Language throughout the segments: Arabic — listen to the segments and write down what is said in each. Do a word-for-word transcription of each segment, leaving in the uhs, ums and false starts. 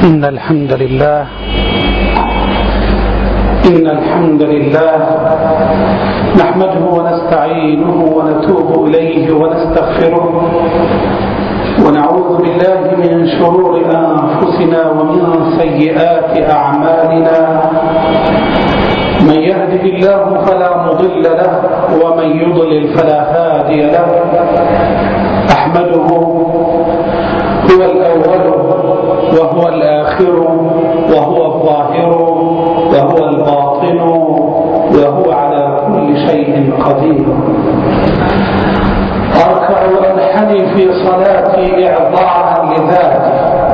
إن الحمد لله إن الحمد لله نحمده ونستعينه ونتوب إليه ونستغفره ونعوذ بالله من شرور أنفسنا ومن سيئات أعمالنا. من يهده الله فلا مضل له ومن يضلل فلا هادي له. أحمده هو الأول وهو الآخر وهو الظاهر وهو الباطن وهو على كل شيء قدير. أركع وأنحني في صلاتي إعظاما لذاته.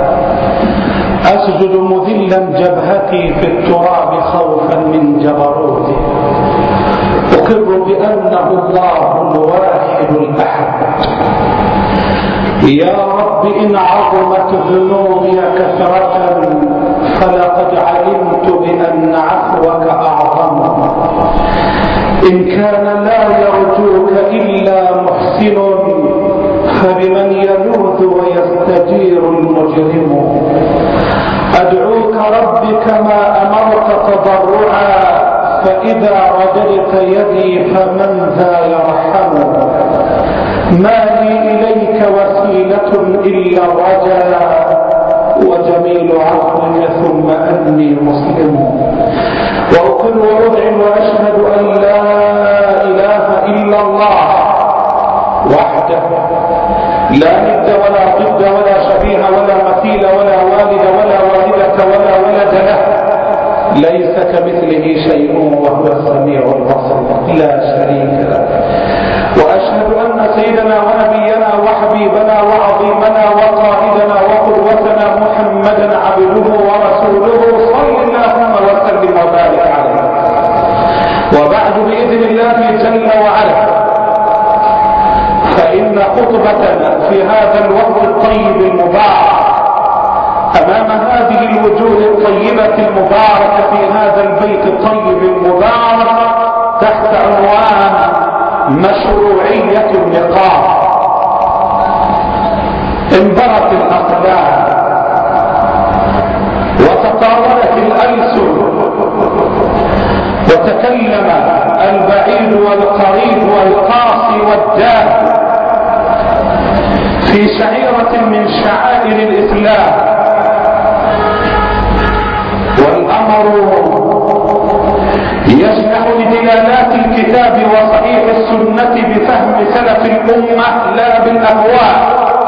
أسجد مذلا جبهتي في التراب خوفا من جبروته. أقر بأنه الله الواحد الأحد. يا رب إن عظمت ذنوبي كثرة فلقد علمت بأن عفوك أعظم. إن كان لا يرجوك إلا محسن فبمن يلوذ ويستجير المجرم. أدعوك رب كما أمرت تضرعا فإذا رددت يدي فمن ذا يرحم. ما لي إليك وسيلة إلا الرجاء وجميل عفوك ثم أني مسلم. وأقر وأذعن وأشهد أن لا إله إلا الله وحده لا ند ولا ضد ولا شبيه ولا مثيل ولا والد ولا والدة ولا ولد له. ليس كمثله شيء وهو السميع البصير لا شريك له. وأشهد أن سيدنا ونبينا وحبيبنا وعظيمنا وقائدنا وقدوتنا محمدا عبده ورسوله صلى اللهم وسلم وبارك عليه. وبعد بإذن الله جل وعلا فإن خطبتنا في هذا الوقت الطيب المبارك أمام هذه الوجوه الطيبة المباركة في هذا البيت الطيب المبارك تحت عنوان مشروعية اللقاء. انبرت الأقلام وتطاولت الألسن وتكلم البعيد والقريب والقاصي والدال في شعيرة من شعائر الإسلام. والأمر يشبه لدلالات الكتاب وصحيح السنة بفهم سلف الأمة لا بالأهواء.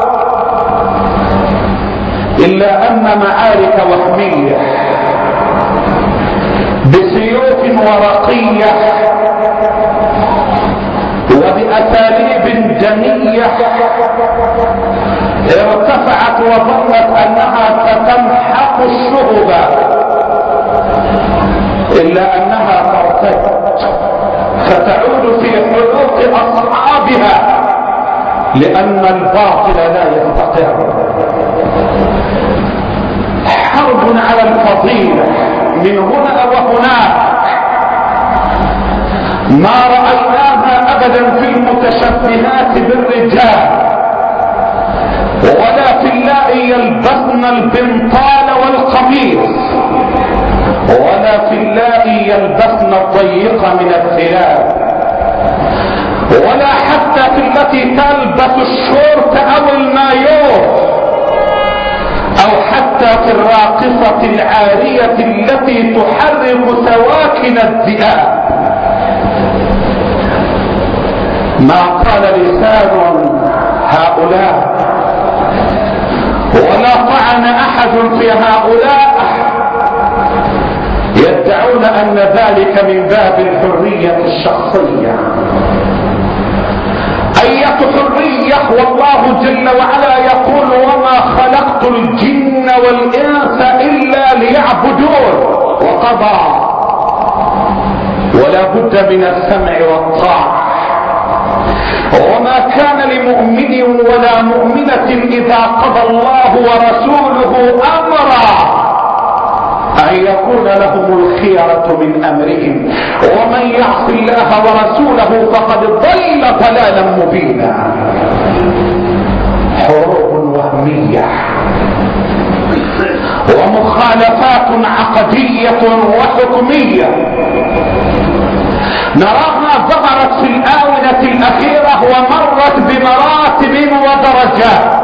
إلا أن معارك وهمية بسيوف ورقية وبأساليب دنية ارتفعت وظنت أنها ستمحق الشهبة، إلا أنها ترتد فتعود في حلوق أصحابها لأن الباطل لا يستقر. حرب على الفضيلة من هنا وهناك ما رأيناها أبدا في المتشبهات بالرجال ولا في اللائي يلبسن البنطال والقميص ولا في اللائي يلبسن الضيق من الثياب ولا حتى في التي تلبس الشورت أو المايو أو حتى في الراقصة العارية التي تحرك سواكن الذئاب. ما قال لسان هؤلاء ولا طعن أحد في هؤلاء يدعون أن ذلك من باب الحرية الشخصية. أية حرية والله جل وعلا يقول وما خلقت الجن والإنس إلا ليعبدون وقضى ولا بد من السمع والطاعة. وما كان لمؤمن ولا مؤمنة إذا قضى الله ورسوله أمرا أن يكون لهم الخيرة من أمرهم ومن يعص الله ورسوله فقد ضل ضلالا مبينا. حروب وهمية ومخ مخالفات عقدية وحكمية نراها ظهرت في الآونة الأخيرة ومرت بمراتب ودرجات.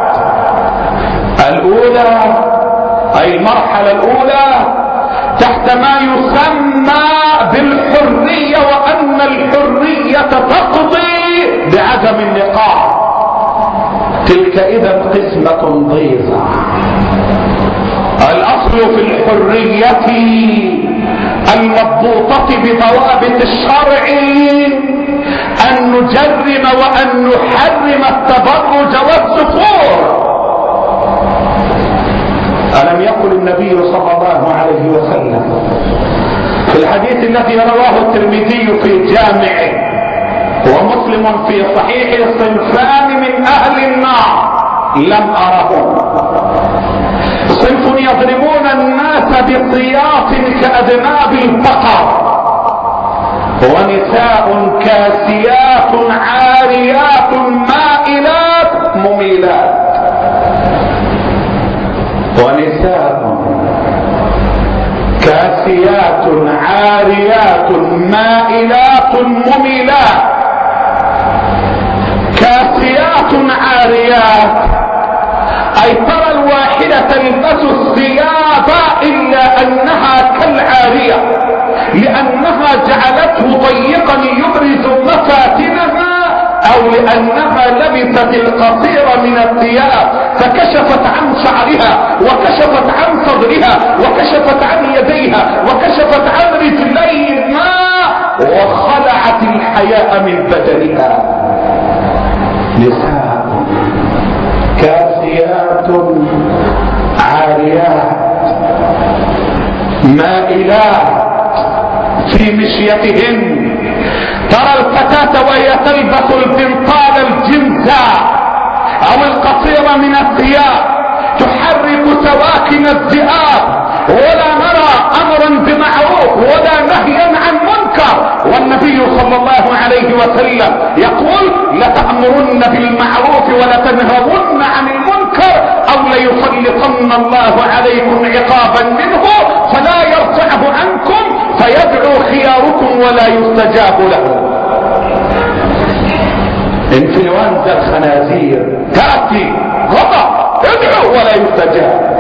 الأولى أي المرحلة الأولى تحت ما يسمى بالحرية، وأن الحرية تقضي بعدم النقاح. تلك إذا قسمة ضيزة. الأصل في الحرية المضبوطة بضوابط الشرع أن نجرم وأن نحرم التبرج والسفور. ألم يقل النبي صلى الله عليه وسلم في الحديث الذي رواه الترمذي في جامعه ومسلم في صحيحه: صنفان من أهل النار لم أرهم، صنف يضربون الناس بسياط كأذناب البقر، ونساء كاسيات عاريات مائلات مميلات. ونساء كاسيات عاريات مائلات مميلات. كاسيات عاريات أي ترى الواحدة تلبس الثياب إلا أنها كالعارية، لأنها جعلته ضيقا يبرز مفاتنها، أو لأنها لبست القصير من الثياب فكشفت عن شعرها وكشفت عن صدرها وكشفت عن يديها وكشفت عن رجليها وخلعت الحياء من بدنها. نساء كاسيات عاريات مائلات في مشيتهن. ترى الفتاة وهي تلبس البنطال الجنزاء او القصير من الثياب تحرك سواكن الذئاب، ولا نرى امرا بمعروف ولا نهيا عن منكر. والنبي صلى الله عليه وسلم يقول: لتأمرن بالمعروف ولتنهون عن المنكر او ليسلطن الله عليكم عقابا منه فلا يرفعه عنكم فيدعو خياركم ولا يستجاب له. انفلونزا الخنازير تأتي غضب ادعو ولا يستجاب.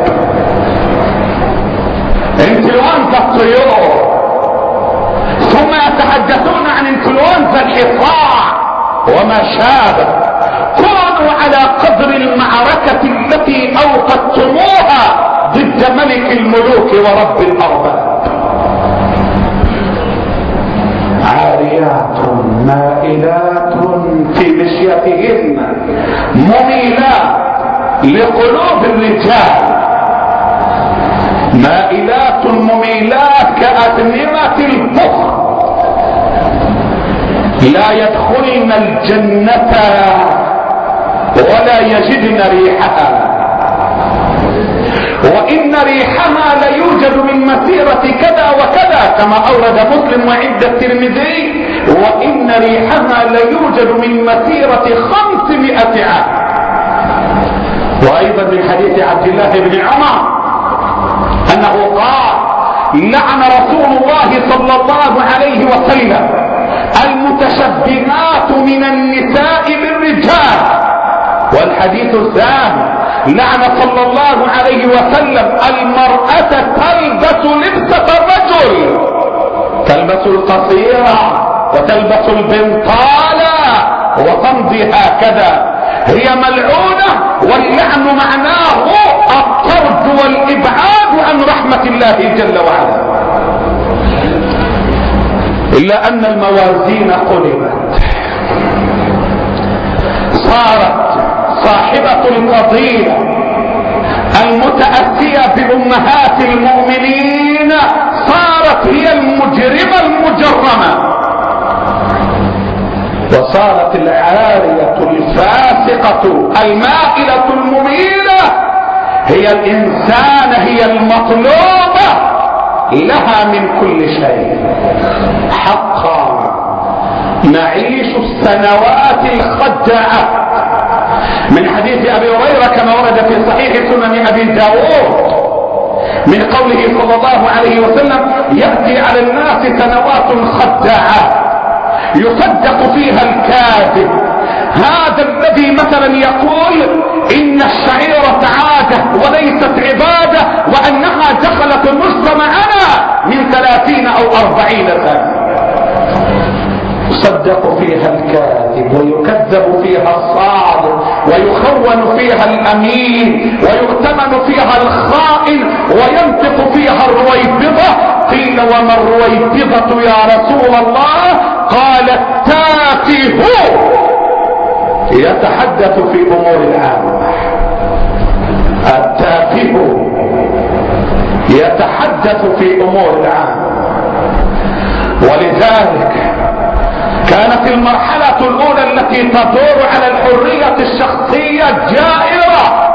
انفلونزا الطيور، ثم يتحدثون عن انفلونزا الحصاع وما شابه. كونوا على قدر المعركة التي اوقدتموها ضد ملك الملوك ورب الارباب. عاريات مائلات في مشيتهن مميلات لقلوب الرجال، مائلات مميلات كأثنمة البخر، لا يدخلن الجنة ولا يجدن ريحها، وإن ريحها ليوجد من مسيرة كذا وكذا كما أورد مسلم وعند الترمذي، وإن ريحها ليوجد من مسيرة خمسمائة عام. وأيضا من حديث عبد الله بن عمر أنه قال: لعن رسول الله صلى الله عليه وسلم المتشبهات من النساء بالرجال. والحديث الثاني: لعن صلى الله عليه وسلم المرأة تلبس لبسة الرجل، تلبس القصيرة وتلبس البنطالة وتمضي هكذا، هي ملعونة. واللعن معناه الطرد والإبعاد عن رحمة الله جل وعلا. إلا أن الموازين قلبت، صارت صاحبة الفضيلة المتأسية بأمهات المؤمنين صارت هي المجرمة المجرمة، وصارت العارية الفاسقة المائلة المميلة هي الإنسان، هي المطلوبة لها من كل شيء. حقا نعيش السنوات الخدعة. من حديث أبي هريرة كما ورد في صحيح سنن أبي داود من قوله صلى الله عليه وسلم يأتي على الناس سنوات خداعات يصدق فيها الكاذب. هذا الذي مثلا يقول ان الشعيرة عادة وليست عبادة وانها دخلت مجتمعنا من ثلاثين او اربعين سنة، يصدق فيها الكاذب ويكذب فيها الصادق ويخون فيها الامين ويؤتمن فيها الخائن وينطق فيها الرويبضة. قيل وما الرويبضة يا رسول الله؟ قال التافه يتحدث في امور العامة. التافه يتحدث في امور العامة. ولذلك كانت المرحلة الاولى التي تدور على الحرية الشخصية جائرة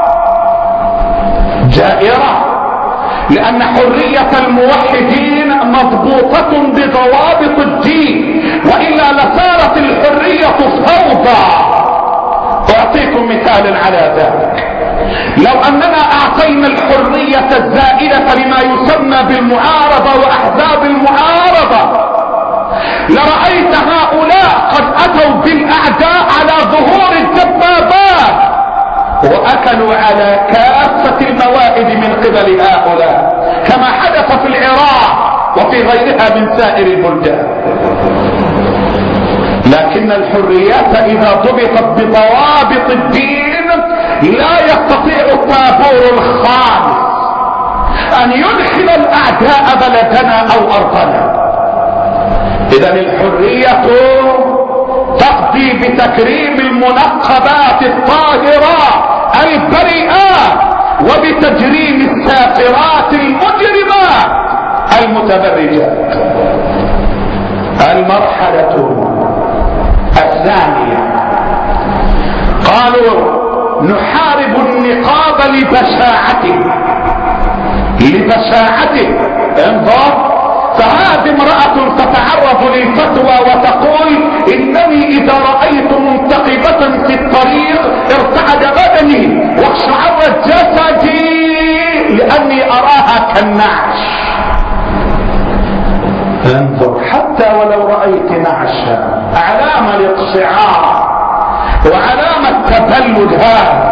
جائرة لان حرية الموحدين مضبوطة بضوابط الدين، وإلا لصارت الحرية فوضى. أعطيكم مثال على ذلك. لو أننا أعطينا الحرية الزائدة لما يسمى بالمعارضة وأحزاب المعارضة لرأيت هؤلاء قد أتوا بالأعداء على ظهور الدبابات وأكلوا على كافة الموائد من قبل هؤلاء، كما حدث في العراق وفي غيرها من سائر البلدان. لكن الحريات إذا ضبطت بضوابط الدين لا يستطيع الطابور الخامس أن يدخل الأعداء بلدنا أو أرضنا. إذن الحرية تقضي بتكريم المنقبات الطاهرات البريئات وبتجريم الساقرات المجرمات المتبرجات. المرحلة الثانية قالوا نحارب النقاب لبشاعته لبشاعته انظر. فهذه امرأة تتعرض للفتوى وتقول انني اذا رأيت منتقبة في الطريق ارتعد بدني واقشعرت جسدي لاني اراها كالنعش. انظر، حتى ولو رأيت نعشا علامة الاقشعار وعلامة تبلد هذا،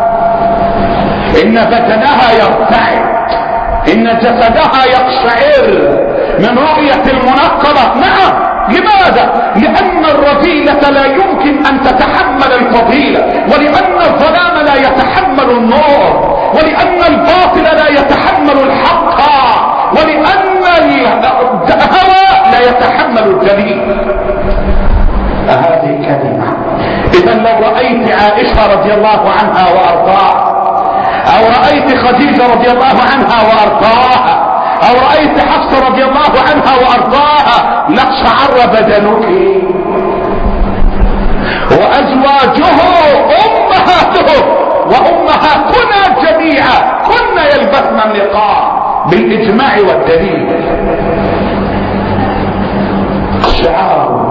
ان بدنها يرتعد، ان جسدها يقشعر من رؤية المنقبة. نعم، لماذا؟ لان الرذيلة لا يمكن ان تتحمل الفضيلة، ولان الظلام لا يتحمل النور، ولان الباطل لا يتحمل الحق، ولان الهوى لا يتحمل الجليل. هذه كلمة. اذا لو رأيت عائشة رضي الله عنها وارضاها، او رأيت خديجة رضي الله عنها وارضاها، او رأيت حفصة رضي الله عنها وارضاها لاقشعر بدنك. وازواجه امهاته وامهاتنا جميعا كنا يلبسن النقاب بالاجماع والدليل. شعار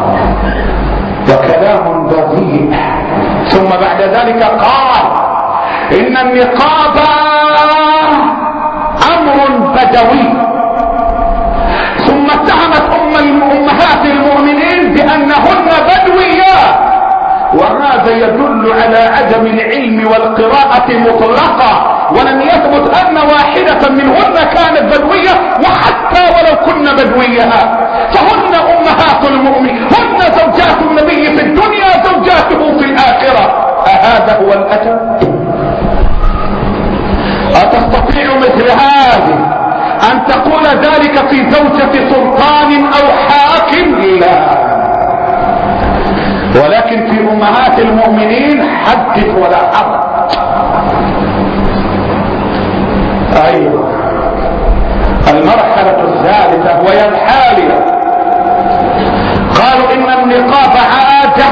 وكلام بذيء. ثم بعد ذلك قال ان النقاب امر بدوي. ثم اتهمت ام امهات المؤمنين بانهن بدويات، وهذا يدل على عدم العلم والقراءة مطلقة، ولم يثبت ان واحدة منهن كانت بدوية، وحتى ولو كن بدويها فهن امهات المؤمنين، هن زوجات النبي في الدنيا زوجاته في الاخرة. أهذا هو الأجل؟ أتستطيع مثل هذه أن تقول ذلك في زوجة سلطان أو حاكم؟ لا. ولكن في أمهات المؤمنين حدث ولا حرج. أيوة. المرحلة الثالثة وهي الحالية، قالوا إن النقاب عادة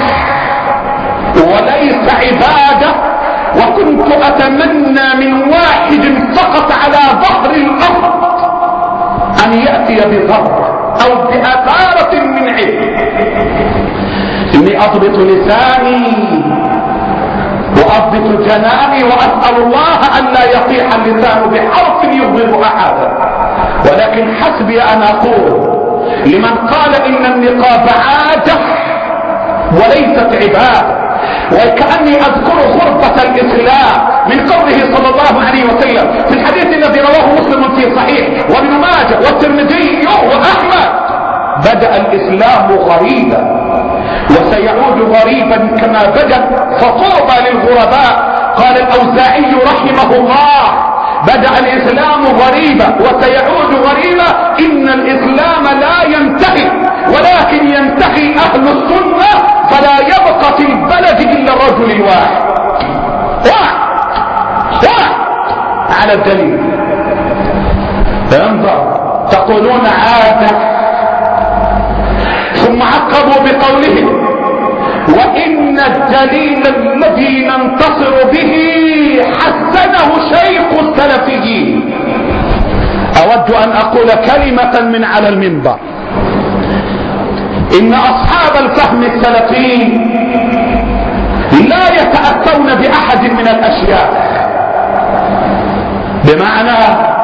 وليس عبادة، وكنت أتمنى من واحد فقط على ظهر الأرض أن يأتي بذرة أو بأثارة من علم. إني أضبط لساني واضبط جناني واسأل الله ان لا يطيح اللسان بحرف يغضب احدا، ولكن حسبي ان اقول لمن قال ان النقاب عادة وليست عبادة، وكأني اذكر غربة الاسلام من قوله صلى الله عليه وسلم في الحديث الذي رواه مسلم في صحيح وابن ماجه والترمذي واحمد: بدأ الاسلام غريبا وسيعود غريبا كما بدأ، فطوبى للغرباء. قال الاوزاعي رحمه الله: بدأ الاسلام غريبا وسيعود غريبا، ان الاسلام لا ينتهي ولكن ينتهي اهل السنة، فلا يبقى في البلد الا الرجل الواحد. واحد واحد على الدليل. انظر، تقولون عادة، ثم عقبوا بقولهم: وان الدليل الذي ننتصر به حسنه شيخ السلفيين. اود ان اقول كلمة من على المنبر: ان اصحاب الفهم السلفي لا يتأتون باحد من الاشياء، بمعنى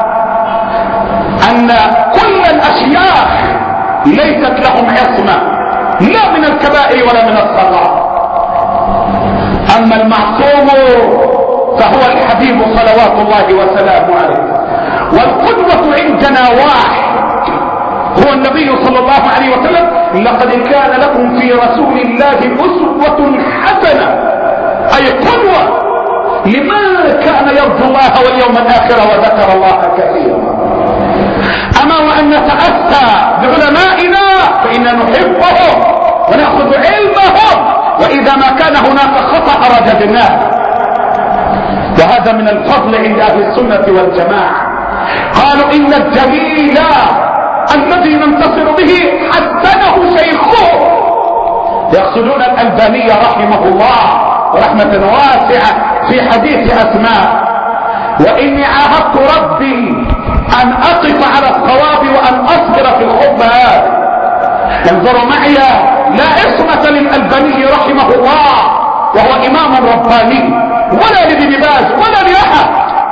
ان كل الاشياء ليست لهم عصمة، لا من الكبائر ولا من الصغائر. اما المعصوم فهو الحبيب صلوات الله وسلامه عليه، والقدوة عندنا واحد هو النبي صلى الله عليه وسلم: لقد كان لكم في رسول الله أسوة حسنة، أي قدوة لمن كان يرجو الله واليوم الآخر وذكر الله كثيرا. أما وأن نتأسى بعلمائنا فإننا نحبهم ونأخذ علمهم، وإذا ما كان هناك خطأ رددناه، وهذا من الفضل عند أهل السنة والجماعة. قالوا إن الدليل الذي ننتصر به حسنه شيخه، يقصدون الألباني رحمه الله رحمة واسعة في حديث أسماء: وإني عاهدت ربي أن أقف على الصواب وأن أصبر في الخطبة هذه. انظروا معي، لا عصمة للألباني رحمه الله وهو إمام رباني، ولا لابن باز ولا لأحد.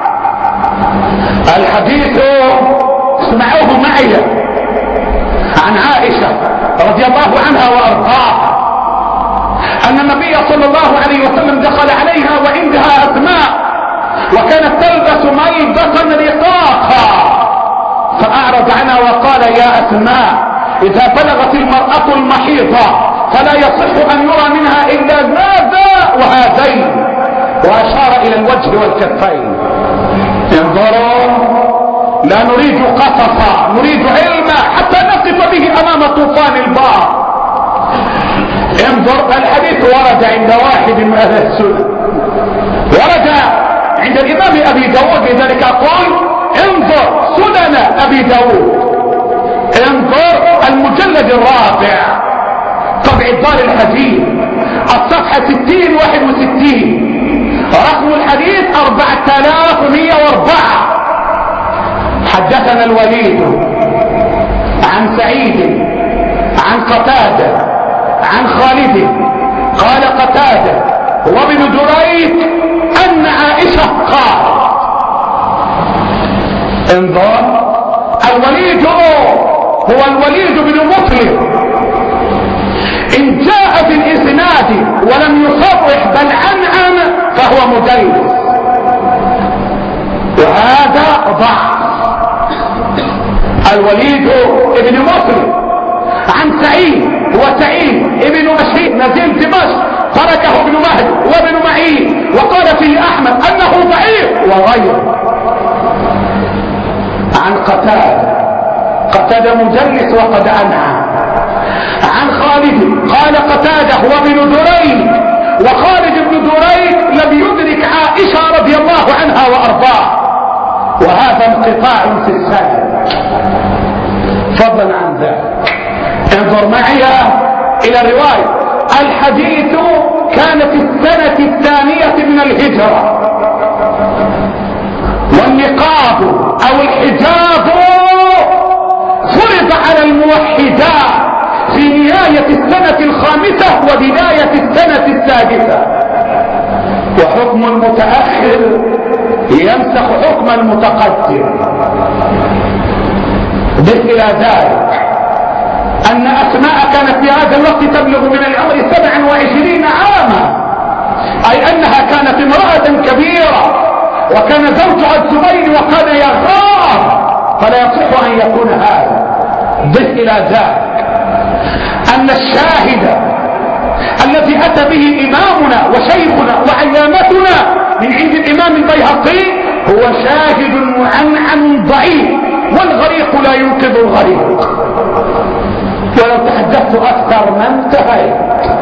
الحديث اسمعوه معي عن عائشة رضي الله عنها وأرضاها أن النبي صلى الله عليه وسلم دخل عليها وعندها أسماء، وكانت تلبس ملبسا رقاقا، فأعرض عنها وقال: يا أسماء، إذا بلغت المرأة المحيضة فلا يصح أن يرى منها إلا هذا وهذين، وأشار إلى الوجه والكفين. انظروا، لا نريد قصصا، نريد علما حتى نقف به أمام طوفان البحر. انظر، الحديث ورد عند واحد من أهل السنة، ورد عند الإمام أبي داود، لذلك أقول انظر سنن أبي داود، انظر المجلد الرابع طبع دار الحديث الصفحة ستين واحد وستين، رقم الحديث أربعة آلاف ومئة وأربعة. حدثنا الوليد عن سعيد عن قتادة عن خالد قال قتادة وابن دريك أن عائشة قال. انظر، الوليد هو الوليد بن مسلم، إن جاء بالإسناد ولم يصرح بل عنعن فهو مدلس، وهذا ضعف. الوليد ابن مسلم عن سعيد، هو سعيد ابن مشهيد نزيل دمشق، تركه ابن مهدي وابن معين، وقال فيه أحمد أنه ضعيف وغيره. عن قتادة، قتادة مدلس وقد أنعى. عن خالد قال قتادة هو ابن دريك، وخالد بن دريك لم يدرك عائشة رضي الله عنها وأرضاها، وهذا انقطاع في السنة. فضلا عن ذلك انظر معي إلى الرواية. الحديث كان في السنة الثانية من الهجرة، والنقاب أو الحجاب فرض على الموحدات في نهاية السنة الخامسة وبداية السنة السادسة. وحكم المتأخر ينسخ حكم المتقدم. ضف إلى ذلك أن أسماء كانت في هذا الوقت تبلغ من العمر سبعا وعشرين عاما، أي أنها كانت امرأة كبيرة، وكان زوجها الزبير وكان يغار، فلا يصح أن يكون هذا. ضف إلى ذلك أن الشاهد الذي أتى به إمامنا وشيخنا وعلامتنا من عند الإمام البيهقي هو شاهد معنعن ضعيف، والغريق لا ينقذ الغريق. ولو تحدثت أكثر ما انتهيت،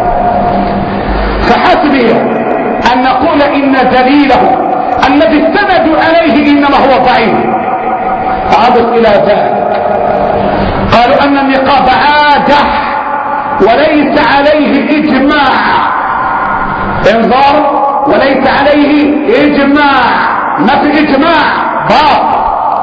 فحسبي أن نقول إن دليله الذي استندوا عليه إنما هو ضعيف. أضف إلى ذلك قالوا أن النقاب عادة وليس عليه إجماع، انظر، وليس عليه إجماع، ما في إجماع باطل،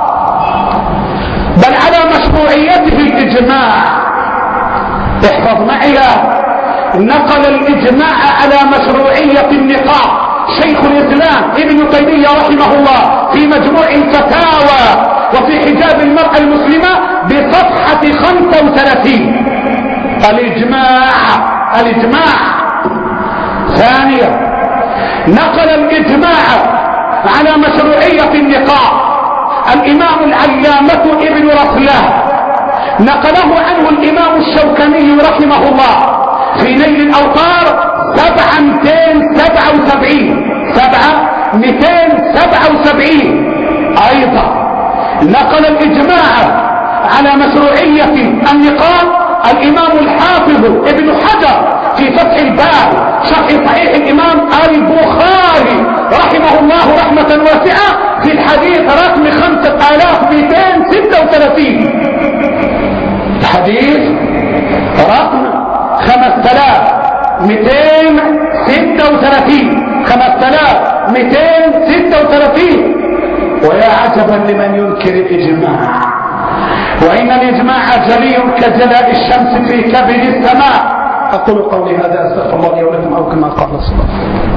بل على مشروعيته الإجماع. احفظ معي، نقل الإجماع على مشروعية النقاب شيخ الإسلام ابن تيمية رحمه الله في مجموع الفتاوى وفي حجاب المرأة المسلمة بصفحة خمسة وثلاثين. الإجماع الإجماع. ثانيا، نقل الإجماع على مشروعية النقاب الإمام العلامة ابن رسلان، نقله عنه الإمام الشوكاني رحمه الله في نيل الأوطار سبعة مئتين سبعة وسبعين سبعة مئتين سبعة وسبعين. أيضا نقل الإجماع على مشروعية النقاب الإمام الحافظ ابن حجر في فتح الباب شرح صحيح الإمام البخاري رحمه الله رحمة واسعة في الحديث رقم خمسة آلاف مئتين ستة وثلاثين. الحديث رقم خمسة آلاف مئتين ستة وثلاثين خمسة آلاف مئتين ستة وثلاثين. ويا عجبا لمن ينكر الإجماع، وإن الإجماع جلي كجلاء الشمس في كبد السماء. أقول قولي هذا، أستغفر الله لي ولكم، أو كما قال الصلاة.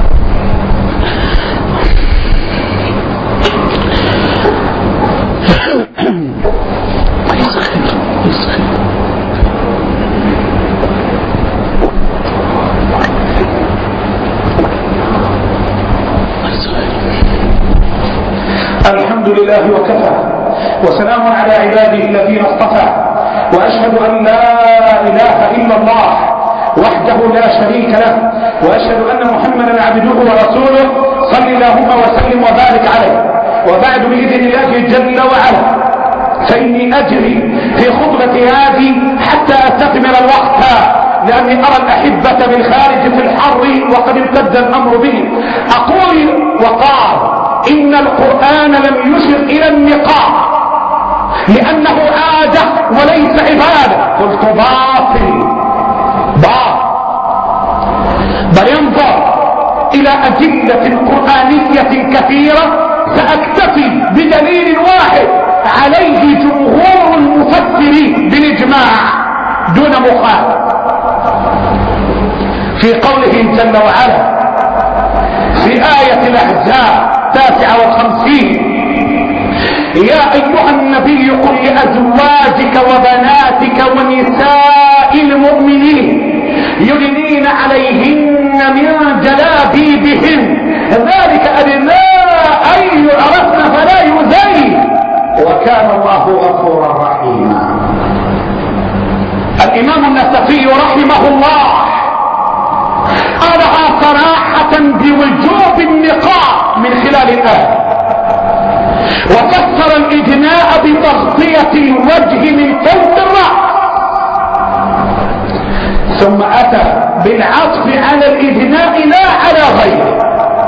الحمد لله وكفى، وسلام على عباده الذين اصطفى، وأشهد أن لا إله إلا الله وحده لا شريك له، وأشهد أن محمدا عبده ورسوله، صل اللهم وسلم وبارك عليه. وبعد، بإذن الله جل وعلا، فإني أجري في خطبتي هذه حتى أستكمل الوقت، لأني أرى الأحبة بالخارج في الحر وقد امتد الأمر به. أقول وقال إن القرآن لم يشر إلى النقاب لأنه عادة وليس عبادة. قلت باطل باطل، بل ينظر إلى أدلة قرآنية كثيرة، سأكتفي بدليل واحد عليه جمهور المفسرين بالإجماع دون مخالف، في قوله جل وعلا في آية الأحزاب التاسعة والخمسين: يا أيها النبي قل لأزواجك وبناتك ونساء المؤمنين يدنين عليهن من جلابيبهن ذلك أدنى أن يعرفن فلا يؤذين وكان الله غفورا رحيما. الإمام النسفي رحمه الله قالها صراحة بوجوب النقاب من خلال الآية، وفسر الإجناء بتغطية الوجه من فوق الرأس، ثم أتى بالعطف على الإجناء لا على غيره.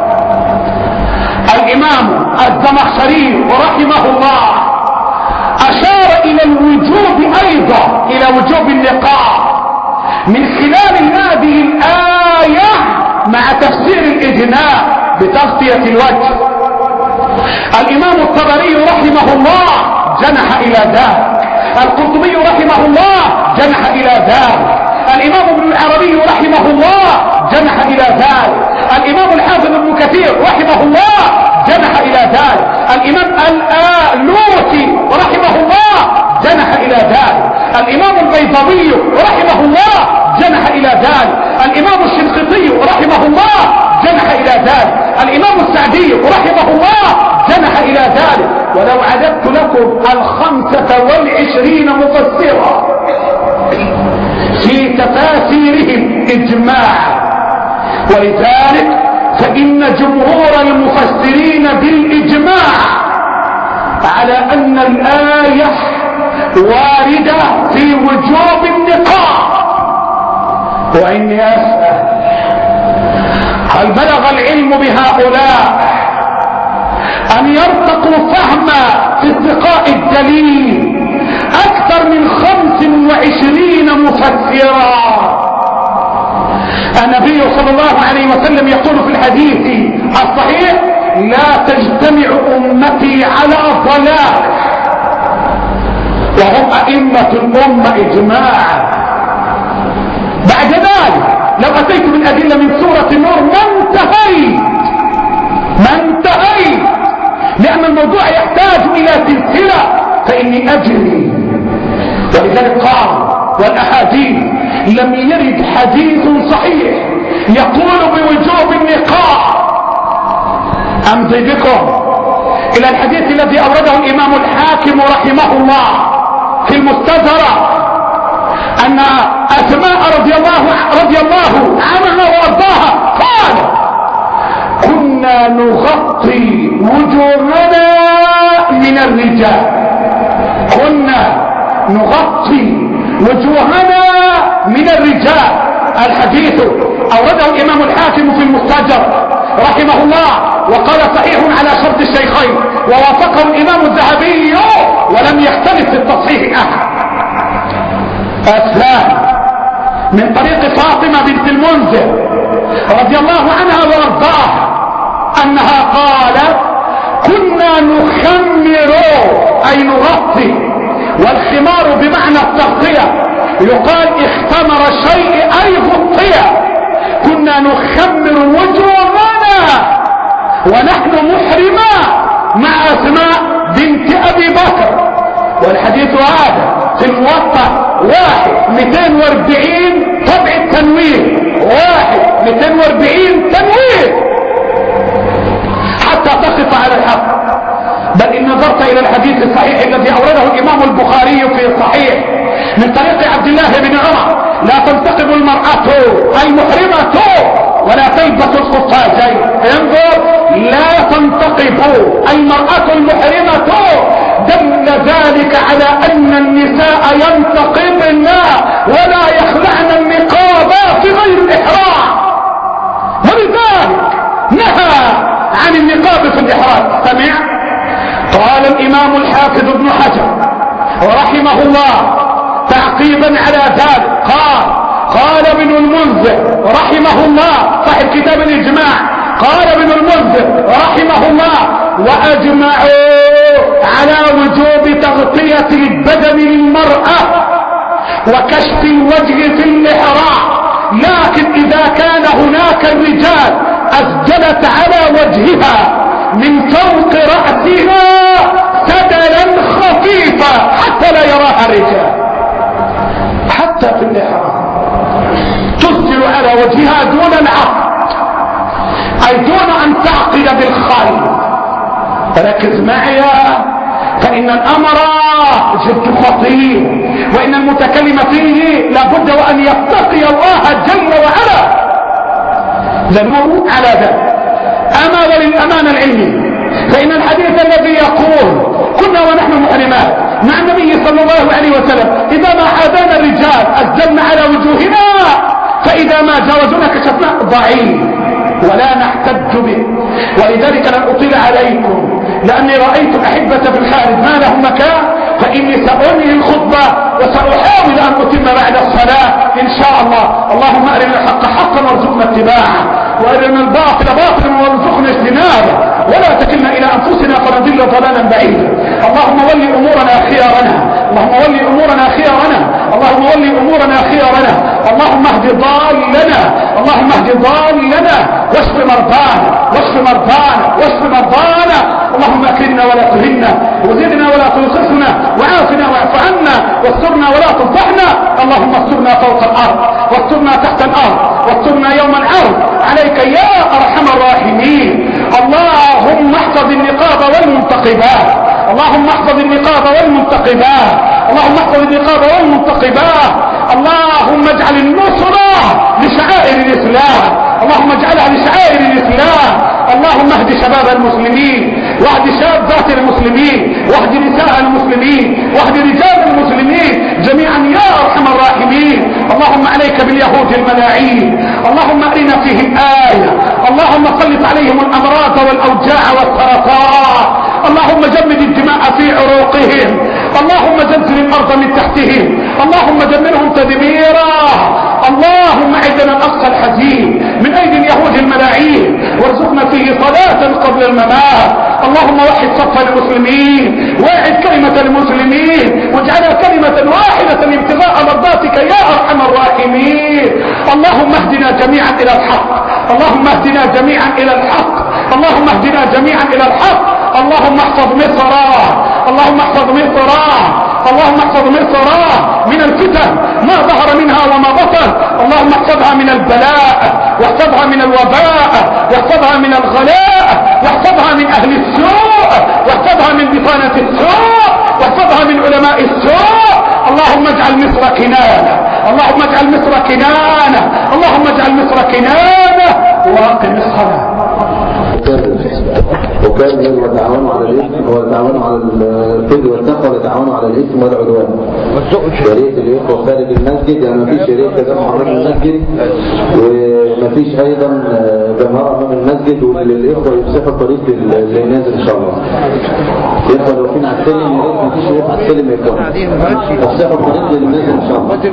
الإمام الزمخشري رحمه الله أشار إلى الوجوب أيضا، إلى وجوب النقاب من خلال هذه الآية مع تفسير الإجناء بتغطية الوجه. الإمام الطبري رحمه الله جنح إلى ذلك، القرطبي رحمه الله جنح إلى ذلك، الإمام ابن العربي رحمه الله جنح إلى ذلك. الإمام الحافظ ابن كثير رحمه الله جنح إلى ذلك. الإمام الآلوسي رحمه الله جنح إلى ذلك. الإمام البيضاوي رحمه الله جنح إلى ذلك. الإمام الشنقيطي رحمه الله جنح إلى ذلك. الإمام السعدي رحمه الله جنح إلى ذلك. ولو عددت لكم الخمسة والعشرين مفسرا في تفاسيرهم إجماعا. ولذلك فإن جمهور المفسرين بالإجماع على أن الآية واردة في وجوب النقاح. وإني أسأل هل بلغ العلم بهؤلاء أن يرتقوا فهما في اتقاء الدليل أكثر من خمس وعشرين مفسرا؟ النبي صلى الله عليه وسلم يقول في الحديث الصحيح: لا تجتمع أمتي على ضلال، وهم أئمة الأمة إجماعا. بعد ذلك لو أتيت من أدلة من سورة النور ما انتهيت ما انتهيت لأن الموضوع يحتاج إلى سلسلة، فإني أجري. ولذلك قال: والأحاديث لم يرد حديث صحيح يقول بوجوب النقاح. أمضي بكم إلى الحديث الذي أورده الإمام الحاكم رحمه الله في المستدرك أن أسماء رضي الله رضي الله عنها وأرضاها قال: كنا نغطي وجوهنا من الرجال كنا نغطي وجوهنا من الرجال. الحديث أورده الإمام الحاكم في المستدرك رحمه الله وقال: صحيح على شرط الشيخين، ووافقه الإمام الذهبي ولم يختلف في التصحيح أحد. أسلام من طريق فاطمة بنت المنذر رضي الله عنها وارضاها أنها قالت: كنا نخمر أي نغطي، والخمار بمعنى التغطية، يقال اختمر الشيء أي غطية. كنا نخمر وجوهنا ونحن محرما مع أسماء بنت أبي بكر. والحديث هذا في الموطأ واحد مئتين واربعين طبع التنوير، واحد مئتين واربعين تنوير حتى تقف على الحق. بل إن نظرت إلى الحديث الصحيح الذي أورده الإمام البخاري في الصحيح من طريق عبد الله بن عمر: لا تنتقب المرأة المحرمة ولا تلبس القفازين. انظر: لا تنتقب المرأة المحرمة، دل ذلك على أن النساء ينتقبن ولا يخلعن النقاب في غير الإحرام. ولذلك نهى عن النقاب في الإحرام. سمع؟ قال الإمام الحافظ ابن حجر رحمه الله تعقيبا على ذلك قال: قال ابن المنذر رحمه الله صاحب كتاب الإجماع، قال ابن المنذر رحمه الله: وأجمعوا على وجوب تغطية البدن للمرأة وكشف الوجه في الإحرام، لكن إذا كان هناك الرجال أسجلت على وجهها من فوق رأسها سدلا خفيفا حتى لا يراها الرجال. حتى في الإحرام تسجل على وجهها دون العقد، أي دون أن تعقد بالخيل. ركز معي فإن الأمر جد خطير، وإن المتكلم فيه لابد وأن يتقي الله جل وعلا. ذنبه على ذلك. أما وللأمان العلمي فإن الحديث الذي يقول: كنا ونحن محرمات مع النبي صلى الله عليه وسلم إذا ما حاذانا الرجال أسجلنا على وجوهنا فإذا ما جاوزونا كشفنا، ضعيف ولا نحتج به. ولذلك لن أطيل عليكم لأني رأيت أحبة في الخارج ما لهم مكان، فإني سأنهي الخطبة وسأحاول أن أتم بعد الصلاة إن شاء الله. اللهم أرنا الحق حقا وارزقنا اتباعه، وأرنا الباطل باطلا وارزقنا اجتنابه، ولا تكلنا إلى أنفسنا فنضل ضلالا بعيدا. اللهم ول أمورنا خيارنا، اللهم ول أمورنا خيارنا، اللهم ول أمورنا خيارنا. اللهم اهد ضالنا، اللهم اهد ضالنا، واشف مرضانا واشف مرضانا واشف مرضانا. اللهم اكرمنا ولا تهنا، وزدنا ولا تنقصنا، وعافنا واعف عنا، واسترنا ولا تفضحنا. اللهم استرنا فوق الارض، واسترنا تحت الارض، واسترنا يوم العرض عليك يا ارحم الراحمين. اللهم احفظ النقاب والمنتقبات، اللهم احفظ النقاب والمنتقبات، اللهم احفظ النقاب والمنتقبات. اللهم اجعل النصرة لشعائر الاسلام، اللهم اجعلها لشعائر الاسلام. اللهم اهد شباب المسلمين، واهد شابات المسلمين، واهد نساء المسلمين، واهد رجال المسلمين جميعا يا ارحم الراحمين. اللهم عليك باليهود الملاعين، اللهم ارنا فيهم آية، اللهم سلط عليهم الامراض والاوجاع والسرطان، اللهم جمد الدماء في عروقهم، اللهم زلزل الارض من تحتهم، اللهم دمرهم تدميرا. اللهم اعدنا الاقصى الحزين من ايدي اليهود الملاعين، وارزقنا فيه صلاة قبل الممات. اللهم وحد صف المسلمين، واعد كلمة المسلمين، واجعلها كلمة واحدة ابتغاء مرضاتك يا ارحم الراحمين. اللهم اهدنا جميعا الى الحق، اللهم اهدنا جميعا الى الحق، اللهم اهدنا جميعا الى الحق. اللهم احفظ مصر، اللهم احفظ مصر، اللهم احفظ مصر من الفتن ما ظهر منها وما بطن. اللهم احفظها من البلاء، واحفظها من الوباء، واحفظها من الغلاء، واحفظها من اهل السوء، واحفظها من بطانة السوء، واحفظها من علماء السوء. اللهم اجعل مصر كنانة، اللهم اجعل مصر كنانة، اللهم اجعل مصر كنانة. واقم الصلاة. وكان وتعاونوا على الاثم وتعاونوا على البر والتقوى وتعاونوا على الاثم والعدوان. يا ريت الاخوه خارج المسجد، يعني ما فيش يا ريت تجمع امام المسجد، وما فيش ايضا جمهور امام المسجد، وللاخوه يفسحوا الطريق للنازل ان شاء الله. الاخوه لو فين على السلم يا ريت ما فيش اخوه على السلم يركبوا، يفسحوا الطريق للنازل ان شاء الله.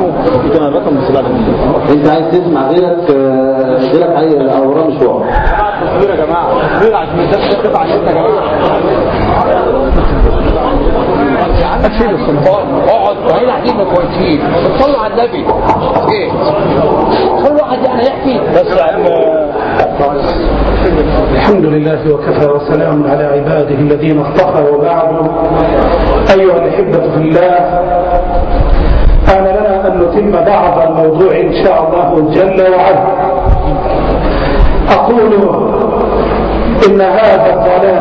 انت عايز تسمع غيرك غيرك اي اوراق مش واضح تصوير يا جماعه، تصوير عشان الناس تقطع على النت يا جماعه. اشيل الصلاه، اقعد وهنا قاعدين كويسين، صلوا على النبي. ايه؟ كل واحد يعني يحكي بس يا عم. الحمد لله وكفى وسلام على عباده الذين اصطفى، وبعد. ايها الاحبه في الله، آن لنا ان نتم بعض الموضوع ان شاء الله جل وعلا. أقول إن هذا الظلام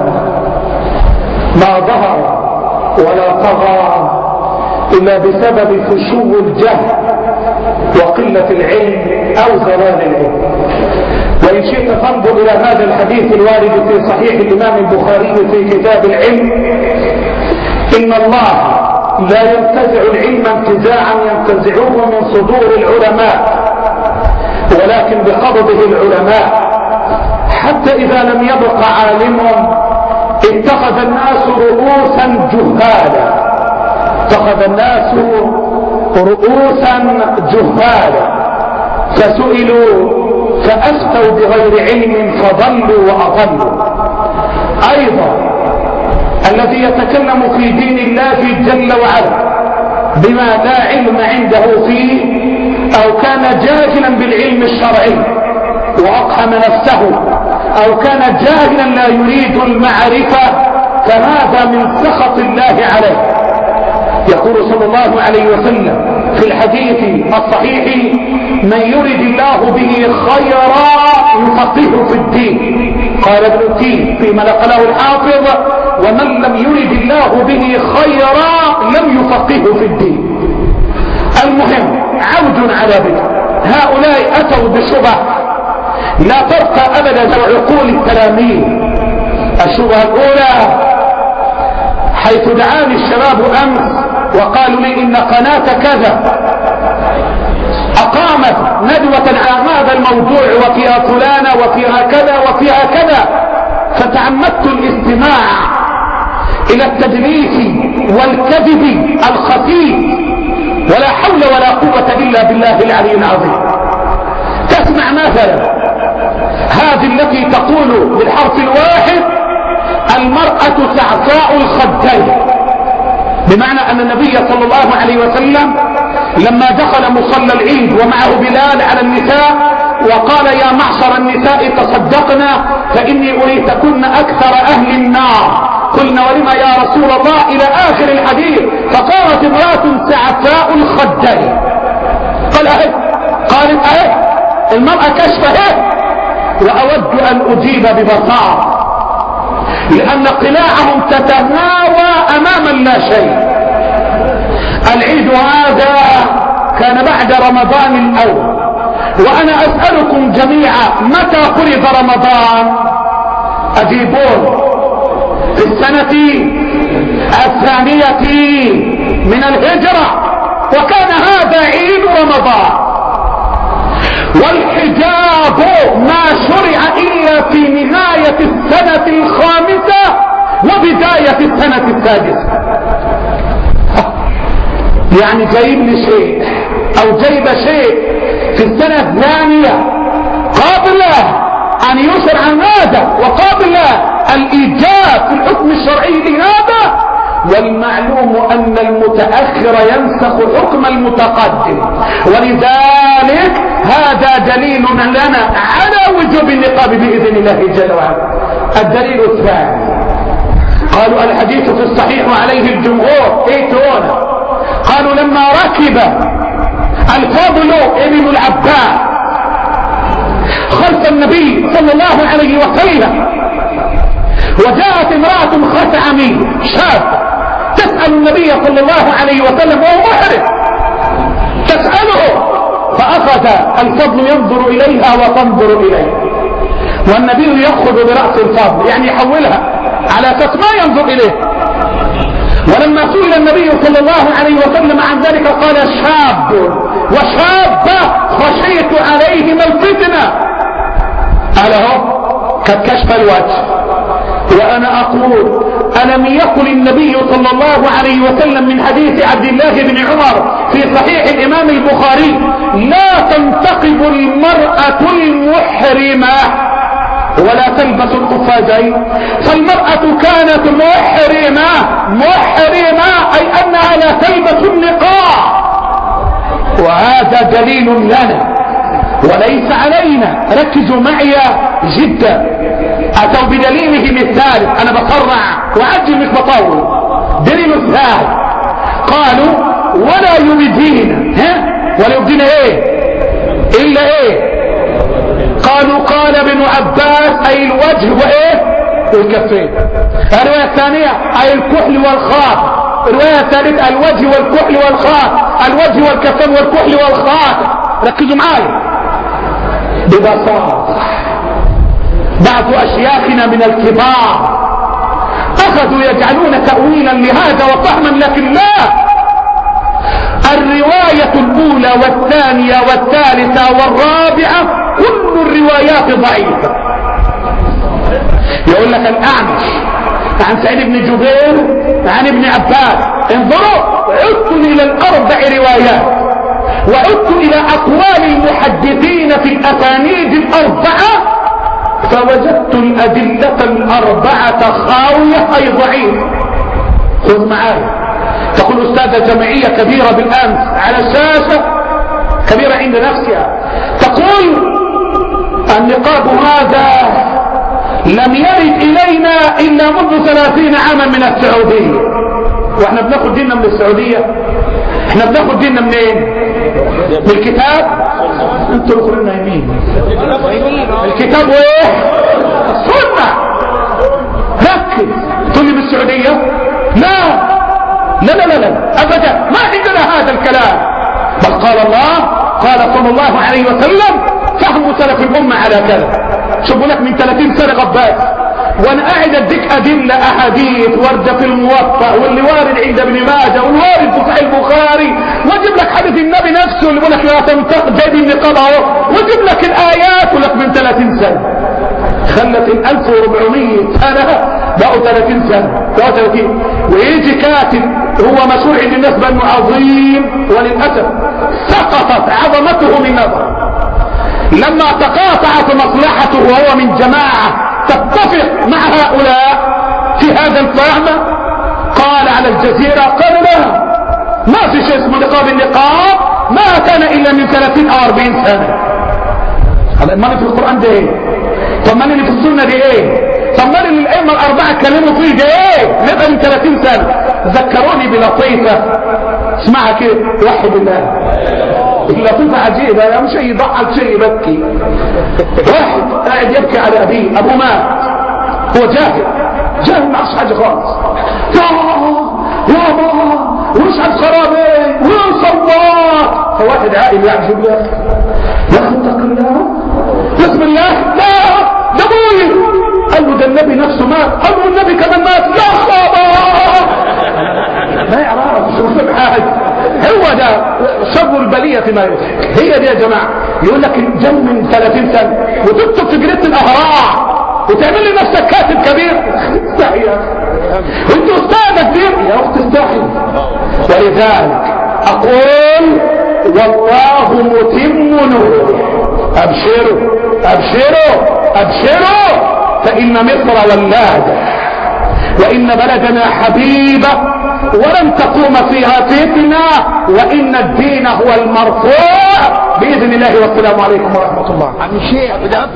ما ظهر ولا طغى إلا بسبب فشو الجهل وقلة العلم أو زوال العلم. وإن شئت فانظر إلى هذا الحديث الوارد في صحيح الإمام البخاري في كتاب العلم: إن الله لا ينتزع العلم انتزاعا ينتزعوه من صدور العلماء، ولكن بقبضه العلماء، حتى إذا لم يبق عالم اتخذ الناس رؤوسا جهالا، اتخذ الناس رؤوسا جهالا، فسئلوا فأفتوا بغير علم فضلوا وأضلوا. أيضا الذي يتكلم في دين الله جل وعلا بما لا علم عنده فيه، أو كان جاهلا بالعلم الشرعي وأقحم نفسه، أو كان جاهلا لا يريد المعرفة، فهذا من سخط الله عليه. يقول صلى الله عليه وسلم في الحديث الصحيح: من يرد الله به خيرا يفقهه في الدين. قال ابن التين فيما نقله الحافظ: ومن لم يرد الله به خيرا لم يفقهه في الدين. المهم، عود على بدء. هؤلاء أتوا بشبه لا تبقى أبدا في عقول التلاميذ. الشبهة الأولى: حيث دعاني الشباب أمس وقالوا لي إن قناة كذا أقامت ندوة عن هذا الموضوع وفيها فلانة وفيها كذا وفيها كذا، فتعمدت الاستماع إلى التدليس والكذب الخفي، ولا حول ولا قوة إلا بالله العلي العظيم. تسمع مثلا هذه التي تقول بالحرف الواحد: المرأة سعفاء الخدين، بمعنى أن النبي صلى الله عليه وسلم لما دخل مصلى العيد ومعه بلال على النساء وقال يا معشر النساء تصدقنا فإني أريتكن أكثر أهل النار. قلنا ولما يا رسول الله إلى آخر الحديث. فقالت امرأة سعفاء الخدين قال اهي قالت اهي المرأة كشفة اهي. وأود أن أجيب ببساطة لأن قلاعهم تتهاوى أماما لا شيء. العيد هذا كان بعد رمضان الأول، وأنا أسألكم جميعا متى فرض رمضان؟ أجيبون. في السنة الثانية من الهجرة، وكان هذا عيد رمضان. والحجاب ما شرع إلا في نهاية السنة الخامسة وبداية السنة السادسة. يعني جايب لي شيء أو جايب شيء في السنة الثانية قابل أن يشرع ماذا وقابل الإيجاب في الحكم الشرعي لهذا. والمعلوم أن المتأخر ينسخ حكم المتقدم، ولذلك هذا دليل لنا على وجوب النقاب بإذن الله جل وعلا. الدليل الثاني قالوا الحديث في الصحيح وعليه الجمهور ايتون. قالوا لما ركب الفضل ابن العباس خلف النبي صلى الله عليه وسلم، وجاءت امرأة خثعمية شابة تسأل النبي صلى الله عليه وسلم وهو محرم تسأله، فأخذ الفضل ينظر إليها وتنظر إليه، والنبي يأخذ برأس الفضل يعني يحولها على أساس ما ينظر إليه. ولما سئل النبي صلى الله عليه وسلم عن ذلك قال شاب وشابة خشيت عليهما الفتنة. قال اهو كشف الوجه. وأنا أقول ألم يقل النبي صلى الله عليه وسلم من حديث عبد الله بن عمر في صحيح الإمام البخاري لا تنتقب المرأة المحرمة ولا تلبس القفازين؟ فالمرأة كانت محرمة محرمة أي أنها لا تلبس النقاب، وهذا دليل لنا وليس علينا. ركزوا معي جدا. أتوا بدليلهم الثالث، أنا بسرع وعجل مش بطول. دليل الثالث قالوا ولا يبدين، ها ولا يبدين ايه إلا ايه؟ قالوا قال ابن عباس أي الوجه وايه والكفين. الرواية الثانية أي الكحل والخاط. الرواية الثالثة الوجه والكحل والخاط، الوجه والكفين والكحل والخاط. ركزوا معايا ببساطة. بعض أشياخنا من الكبار أخذوا يجعلون تأويلا لهذا وفهما، لكن لا. الرواية الأولى والثانية والثالثة والرابعة كل الروايات ضعيفة. يقول لك الأعمش عن سعيد بن جبير عن ابن عباس. انظروا، عدت إلى الأربع روايات وعدت إلى أقوال المحدثين في الأسانيد الأربعة فوجدت الأدلة الأربعة خاوية أي ضعيفة. خذ معايا. تقول أستاذة جمعية كبيرة بالأمس على الشاشة، كبيرة عند نفسها، تقول النقاب هذا لم يرد إلينا إلا منذ ثلاثين عاما من السعودية. واحنا بناخد ديننا من السعودية؟ احنا بناخد ديننا منين؟ من الكتاب؟ انتوا الاخرين نايمين. الكتاب وايه؟ السنة. ركز. تقول لي بالسعودية؟ لا لا لا لا, لا. ابدا ما عندنا هذا الكلام. بل قال الله قال صلى الله عليه وسلم فهم سلف الامة على كذا. شوفوا لك من ثلاثين سنة غبات وانا قاعد اديك ادله احاديث وارده في الموطأ واللي وارد عند ابن ماجه والوارد في صحيح البخاري، واجيب لك حديث النبي نفسه اللي بيقول لك لا تنتقد جايب النقاب اهو، واجيب لك الايات ولك من ثلاثين سنة. خلت ال ألف وأربعمية سنة بقوا ثلاثين سنة ثلاثين. ويجي كاتب هو مشهور عند الناس بانه عظيم، وللاسف سقطت عظمته من نظر. لما تقاطعت مصلحته وهو من جماعة تتفق مع هؤلاء في هذا الفهم قال على الجزيرة قال لا ما في شيء اسمه نقاب. النقاب ما كان الا من ثلاثين او اربعين سنة. هذا مالي في القرآن ده ايه؟ طب مالي في السنة دي ايه؟ طب مالي اللي الائمة الاربعة اتكلموا فيه ده ايه؟ نبقى من ثلاثين سنة. ذكروني بلطيفة اسمعها كده، وحد الله. اللطيفة عجيبة، يا مش اي ضحك شيء يبكي. واحد قاعد يبكي على ابيه، ابوه مات، هو جاهل جاهل معش حاجة خالص. يابا ومش عاد خرابي وصوات. فواحد عائل يعجب له، يا اخي اتق الله، بسم الله، لا ده ابوي. قال له ده النبي نفسه مات. قال له النبي كمان مات. يا خبر، ما يعرف شو في حاجه. هو ده شر البليه ما يضحك. هي دي يا جماعه. يقول لك الجن من ثلاثين سنه وتكتب في جريده الاهرام وتعمل لي نفسك كاتب كبير. استحي يا اخي، وانت استاذ كبير يا اخت استحي. ولذلك اقول والله متم نوره. ابشروا ابشروا ابشروا، فان مصر ولاده، وان بلدنا حبيبه، ولن تقوم فيها فتنه، وان الدين هو المرفوع باذن الله. والسلام عليكم ورحمه الله.